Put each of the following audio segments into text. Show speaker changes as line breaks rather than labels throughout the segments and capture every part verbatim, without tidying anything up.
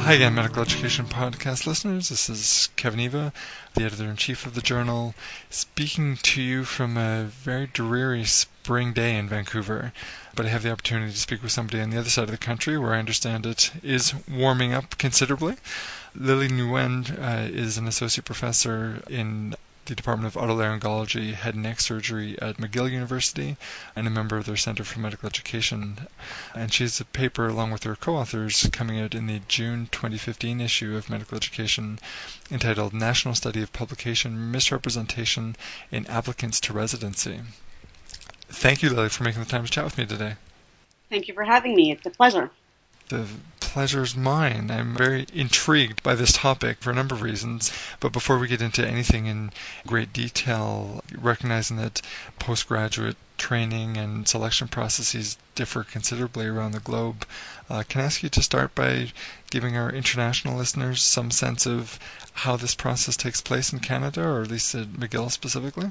Hi again, Medical Education Podcast listeners. This is Kevin Eva, the Editor-in-Chief of the journal, speaking to you from a very dreary spring day in Vancouver. But I have the opportunity to speak with somebody on the other side of the country, where I understand it is warming up considerably. Lily Nguyen uh, is an associate professor in the Department of Otolaryngology, Head and Neck Surgery at McGill University, and a member of their Center for Medical Education. And she has a paper along with her co-authors coming out in the June twenty fifteen issue of Medical Education entitled National Study of Publication Misrepresentation in Applicants to Residency. Thank you, Lily, for making the time to chat with me today.
Thank you for having me. It's a pleasure.
The pleasure's mine. I'm very intrigued by this topic for a number of reasons. But before we get into anything in great detail, recognizing that postgraduate training and selection processes differ considerably around the globe, uh, can I ask you to start by giving our international listeners some sense of how this process takes place in Canada, or at least at McGill specifically?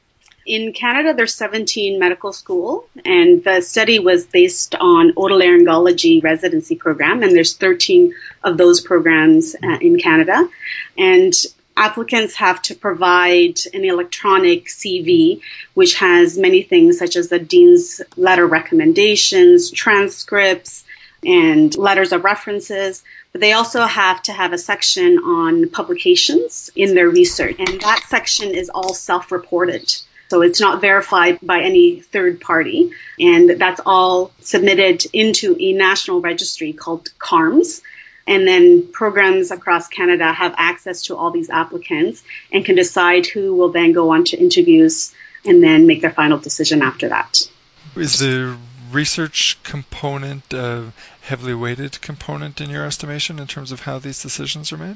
In Canada, there's seventeen medical schools, and the study was based on otolaryngology residency program, and there's thirteen of those programs uh, in Canada. And applicants have to provide an electronic C V, which has many things such as the dean's letter recommendations, transcripts, and letters of references. But they also have to have a section on publications in their research, and that section is all self-reported. So it's not verified by any third party, and that's all submitted into a national registry called C A R M S. And then programs across Canada have access to all these applicants and can decide who will then go on to interviews and then make their final decision after that.
Is the research component a heavily weighted component in your estimation in terms of how these decisions are made?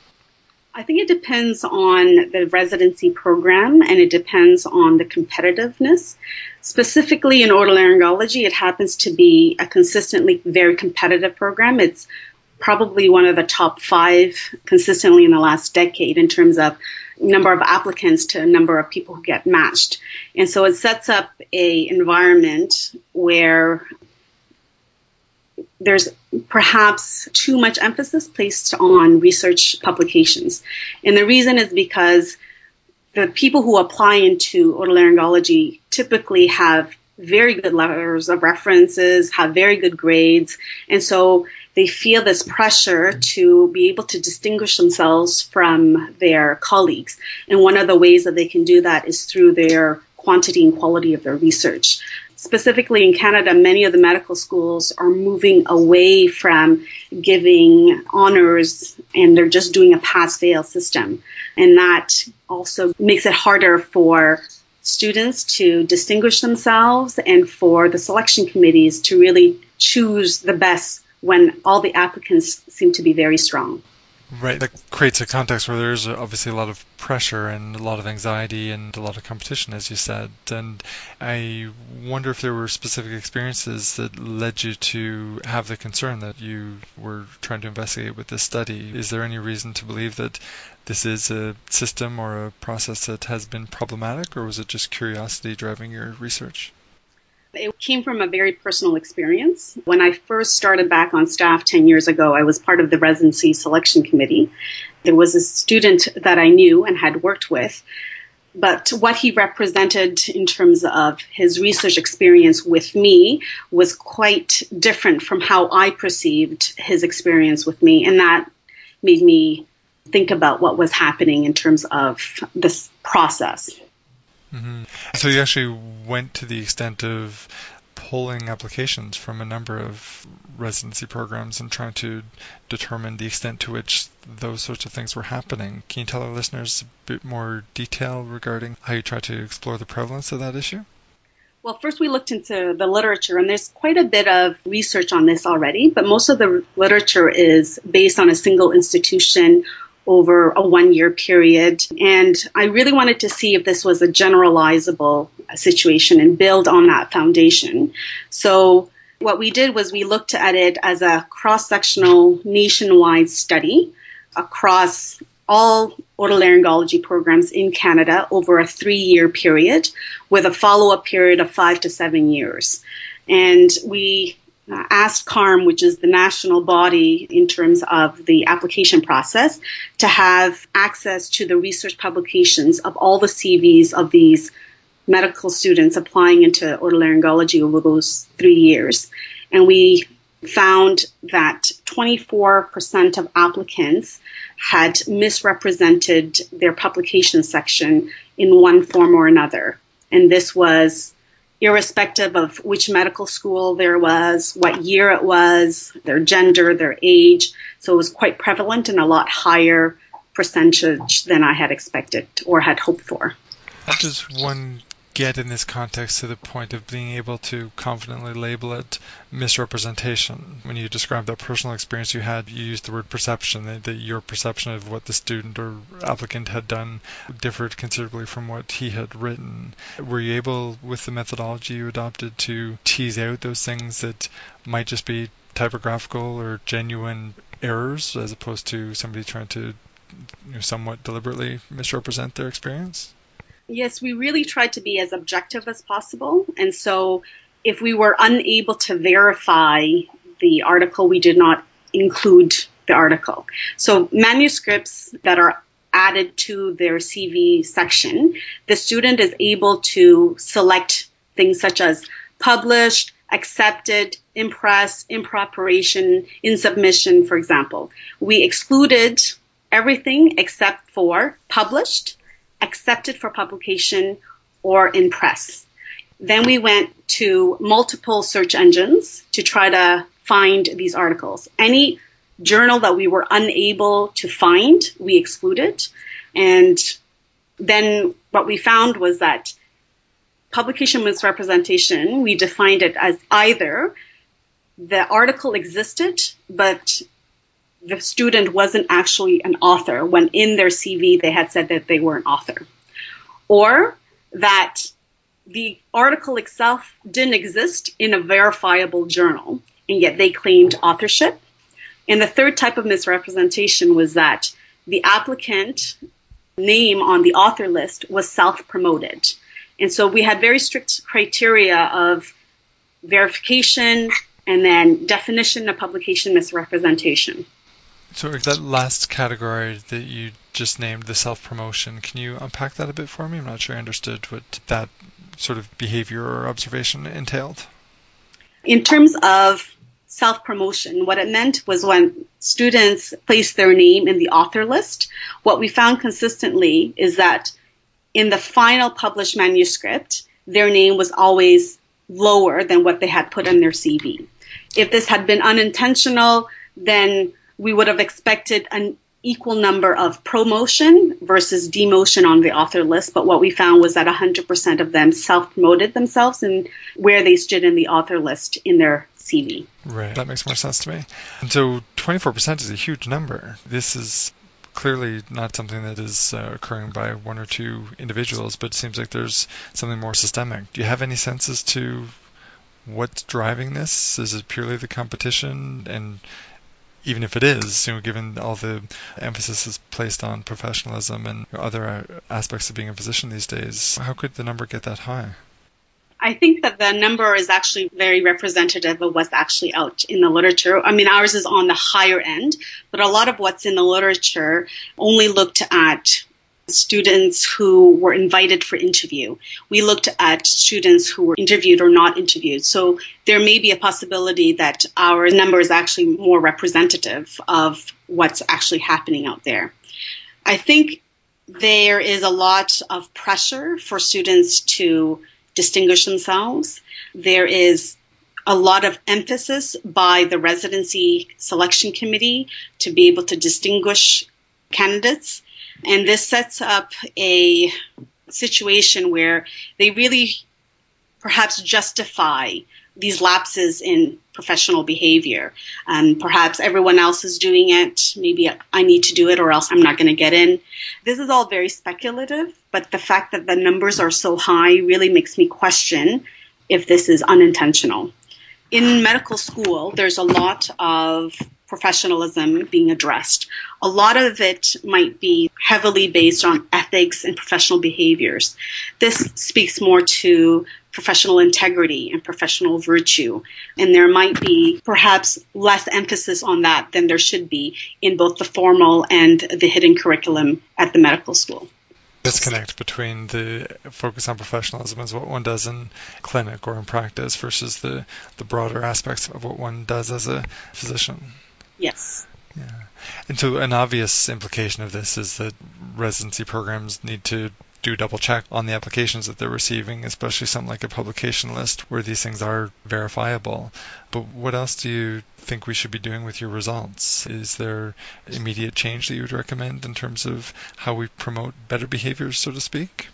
I think it depends on the residency program, and it depends on the competitiveness. Specifically in otolaryngology, it happens to be a consistently very competitive program. It's probably one of the top five consistently in the last decade in terms of number of applicants to number of people who get matched. And so it sets up a environment where there's perhaps too much emphasis placed on research publications. And the reason is because the people who apply into otolaryngology typically have very good letters of references, have very good grades, and so they feel this pressure to be able to distinguish themselves from their colleagues. And one of the ways that they can do that is through their quantity and quality of their research. Specifically in Canada, many of the medical schools are moving away from giving honors, and they're just doing a pass-fail system. And that also makes it harder for students to distinguish themselves and for the selection committees to really choose the best when all the applicants seem to be very strong.
Right, that creates a context where there's obviously a lot of pressure and a lot of anxiety and a lot of competition, as you said. And I wonder if there were specific experiences that led you to have the concern that you were trying to investigate with this study. Is there any reason to believe that this is a system or a process that has been problematic, or was it just curiosity driving your research?
It came from a very personal experience. When I first started back on staff ten years ago, I was part of the residency selection committee. There was a student that I knew and had worked with, but what he represented in terms of his research experience with me was quite different from how I perceived his experience with me, and that made me think about what was happening in terms of this process.
Mm-hmm. So you actually went to the extent of pulling applications from a number of residency programs and trying to determine the extent to which those sorts of things were happening. Can you tell our listeners a bit more detail regarding how you tried to explore the prevalence of that issue?
Well, first we looked into the literature, and there's quite a bit of research on this already, but most of the literature is based on a single institution over a one-year period. And I really wanted to see if this was a generalizable situation and build on that foundation. So what we did was we looked at it as a cross-sectional nationwide study across all otolaryngology programs in Canada over a three-year period with a follow-up period of five to seven years. And we uh, asked C A R M, which is the national body in terms of the application process, to have access to the research publications of all the C Vs of these medical students applying into otolaryngology over those three years. And we found that twenty-four percent of applicants had misrepresented their publication section in one form or another. And this was irrespective of which medical school there was, what year it was, their gender, their age. So it was quite prevalent and a lot higher percentage than I had expected or had hoped for.
How does one get in this context to the point of being able to confidently label it misrepresentation? When you describe that personal experience you had, you used the word perception, that, that your perception of what the student or applicant had done differed considerably from what he had written. Were you able, with the methodology you adopted, to tease out those things that might just be typographical or genuine errors, as opposed to somebody trying to, you know, somewhat deliberately misrepresent their experience?
Yes, we really tried to be as objective as possible. And so if we were unable to verify the article, we did not include the article. So manuscripts that are added to their C V section, the student is able to select things such as published, accepted, in press, in preparation, in submission, for example. We excluded everything except for published, accepted for publication, or in press. Then we went to multiple search engines to try to find these articles. Any journal that we were unable to find, we excluded. And then what we found was that publication misrepresentation, we defined it as either the article existed, but the student wasn't actually an author when in their C V they had said that they were an author, or that the article itself didn't exist in a verifiable journal, and yet they claimed authorship. And the third type of misrepresentation was that the applicant name on the author list was self-promoted. And so we had very strict criteria of verification and then definition of publication misrepresentation.
So that last category that you just named, the self-promotion, can you unpack that a bit for me? I'm not sure I understood what that sort of behavior or observation entailed.
In terms of self-promotion, what it meant was when students placed their name in the author list, what we found consistently is that in the final published manuscript, their name was always lower than what they had put in their C V. If this had been unintentional, then we would have expected an equal number of promotion versus demotion on the author list. But what we found was that one hundred percent of them self-promoted themselves and where they stood in the author list in their C V.
Right. That makes more sense to me. And so twenty-four percent is a huge number. This is clearly not something that is uh, occurring by one or two individuals, but it seems like there's something more systemic. Do you have any sense as to what's driving this? Is it purely the competition? And even if it is, you know, given all the emphasis is placed on professionalism and other aspects of being a physician these days, how could the number get that high?
I think that the number is actually very representative of what's actually out in the literature. I mean, ours is on the higher end, but a lot of what's in the literature only looked at students who were invited for interview. We looked at students who were interviewed or not interviewed. So there may be a possibility that our number is actually more representative of what's actually happening out there. I think there is a lot of pressure for students to distinguish themselves. There is a lot of emphasis by the residency selection committee to be able to distinguish candidates. And this sets up a situation where they really perhaps justify these lapses in professional behavior. Um, perhaps everyone else is doing it. Maybe I need to do it or else I'm not going to get in. This is all very speculative, but the fact that the numbers are so high really makes me question if this is unintentional. In medical school, there's a lot of professionalism being addressed. A lot of it might be heavily based on ethics and professional behaviors. This speaks more to professional integrity and professional virtue. And there might be perhaps less emphasis on that than there should be in both the formal and the hidden curriculum at the medical school.
Disconnect between the focus on professionalism as what one does in clinic or in practice versus the, the broader aspects of what one does as a physician.
Yes.
Yeah. And so an obvious implication of this is that residency programs need to do double check on the applications that they're receiving, especially something like a publication list where these things are verifiable. But what else do you think we should be doing with your results? Is there immediate change that you would recommend in terms of how we promote better behaviors, so to speak?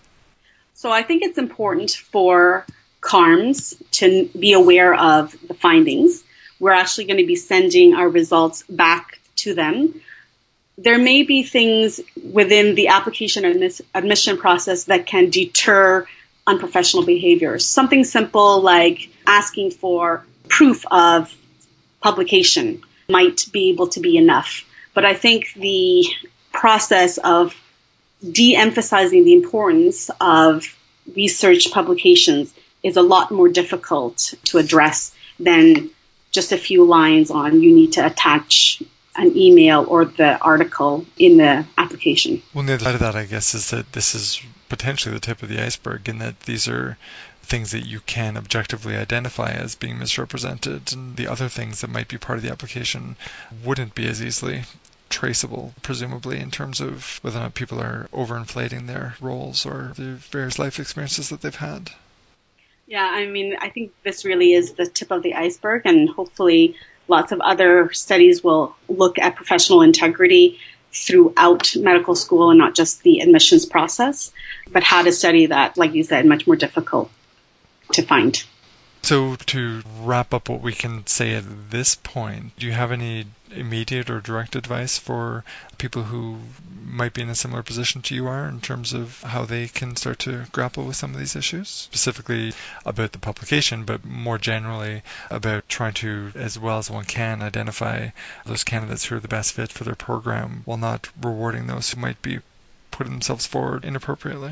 So I think it's important for C A R Ms to be aware of the findings. We're actually going to be sending our results back to them. There may be things within the application and admission process that can deter unprofessional behaviors. Something simple like asking for proof of publication might be able to be enough. But I think the process of de-emphasizing the importance of research publications is a lot more difficult to address than just a few lines on you need to attach an email or the article in the application.
Well, the other side of that, I guess, is that this is potentially the tip of the iceberg in that these are things that you can objectively identify as being misrepresented, and the other things that might be part of the application wouldn't be as easily traceable, presumably, in terms of whether or not people are overinflating their roles or the various life experiences that they've had.
Yeah, I mean, I think this really is the tip of the iceberg, and hopefully lots of other studies will look at professional integrity throughout medical school and not just the admissions process. But how to study that, like you said, much more difficult to find.
So to wrap up what we can say at this point, do you have any immediate or direct advice for people who might be in a similar position to you are in terms of how they can start to grapple with some of these issues, specifically about the publication, but more generally about trying to, as well as one can, identify those candidates who are the best fit for their program while not rewarding those who might be putting themselves forward inappropriately?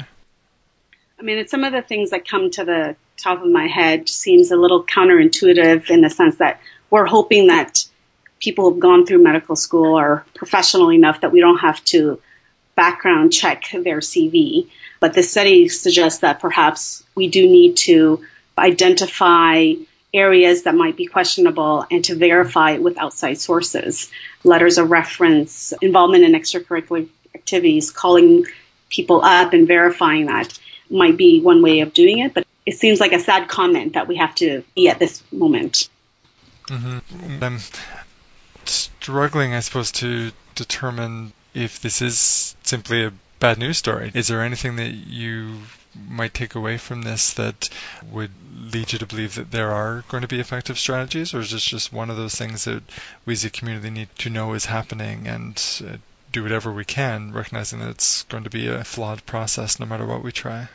I mean, it's some of the things that come to the top of my head seems a little counterintuitive in the sense that we're hoping that people who've gone through medical school are professional enough that we don't have to background check their C V. But the study suggests that perhaps we do need to identify areas that might be questionable and to verify it with outside sources. Letters of reference, involvement in extracurricular activities, calling people up and verifying that might be one way of doing it, but it seems like a sad comment that we have to be at this moment.
Mm-hmm. I'm struggling, I suppose, to determine if this is simply a bad news story. Is there anything that you might take away from this that would lead you to believe that there are going to be effective strategies, or is this just one of those things that we as a community need to know is happening and uh, do whatever we can, recognizing that it's going to be a flawed process no matter what we try?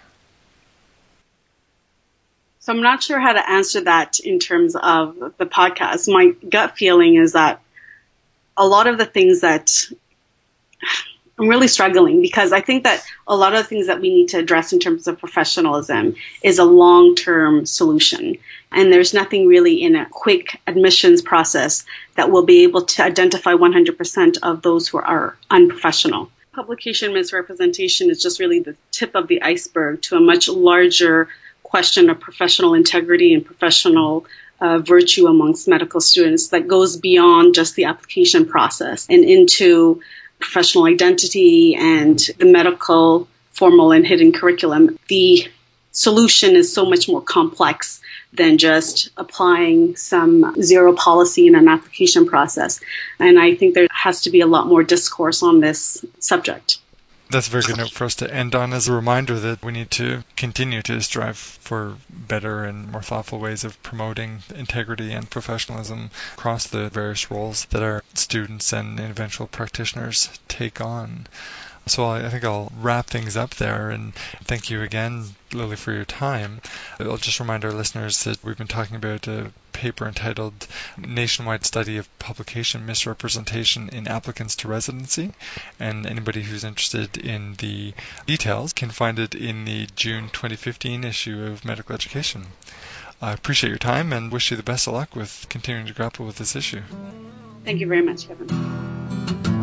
So I'm not sure how to answer that in terms of the podcast. My gut feeling is that a lot of the things that I'm really struggling because I think that a lot of the things that we need to address in terms of professionalism is a long-term solution. And there's nothing really in a quick admissions process that will be able to identify one hundred percent of those who are unprofessional. Publication misrepresentation is just really the tip of the iceberg to a much larger question of professional integrity and professional uh, virtue amongst medical students that goes beyond just the application process and into professional identity and the medical formal and hidden curriculum. The solution is so much more complex than just applying some zero policy in an application process. And I think there has to be a lot more discourse on this subject.
That's a very good note for us to end on as a reminder that we need to continue to strive for better and more thoughtful ways of promoting integrity and professionalism across the various roles that our students and eventual practitioners take on. So I think I'll wrap things up there, and thank you again, Lily, for your time. I'll just remind our listeners that we've been talking about a paper entitled Nationwide Study of Publication Misrepresentation in Applicants to Residency, and anybody who's interested in the details can find it in the June twenty fifteen issue of Medical Education. I appreciate your time and wish you the best of luck with continuing to grapple with this issue.
Thank you very much, Kevin.